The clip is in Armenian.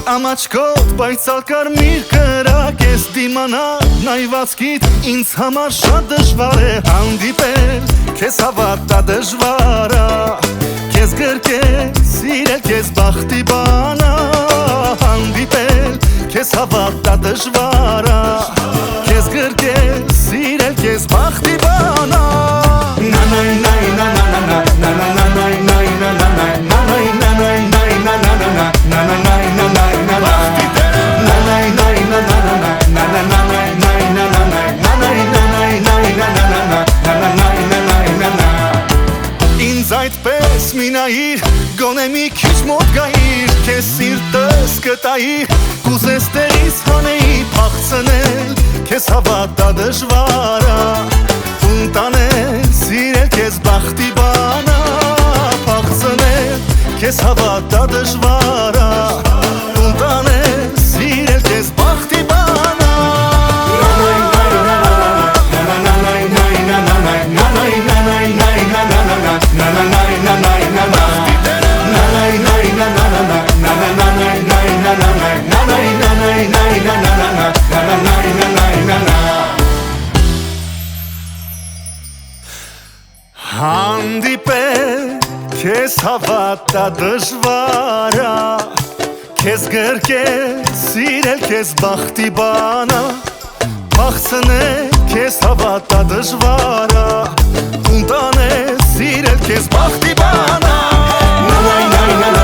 Ամաչկոտ պայծալ կարմիր կրակ ես դիմանալ նայվածքիդ ինձ համար շատ դժվար է հանդիպել Քեզ հավատա դժվար է Քեզ գրկել, սիրել քեզ բախտի բան է Հանդիպել, քեզ հավատա դժվար է Քեզ գրկել, սիրել քեզ բախտի բան է Նանայ նայ նա նա նա նա նա նա նա նայ նայ նա նա նայ նանայ նանայ նայ նա նա նա նա նանայ նայ նա նայ նա բախտի Նանայ նայ նա նա նա նա նա նա նա նայ նայ նա նա նայ նանայ նանայ նայ նա նա նա նա նանայ նայ նա նա Ինձ այդպես մի նայիր, գոնե մի քիչ մոտ գայիր Քեզ սիրտս կտայիր, կուզես տեղից հանեի փախցնել Քեզ հավատա դժվար է, տանել, սիրել քեզ բախտի բան է Փախցնել, քեզ հավատա դժվար է Տանել, սիրել քեզ բախտի բան է Հանդիպել, քեզ հավատա դժվար է Քեզ գրկել, սիրել քեզ բախտի բան է Փախցնել, քեզ հավատա դժվար է Տուն տանել, սիրել քեզ բախտի բան է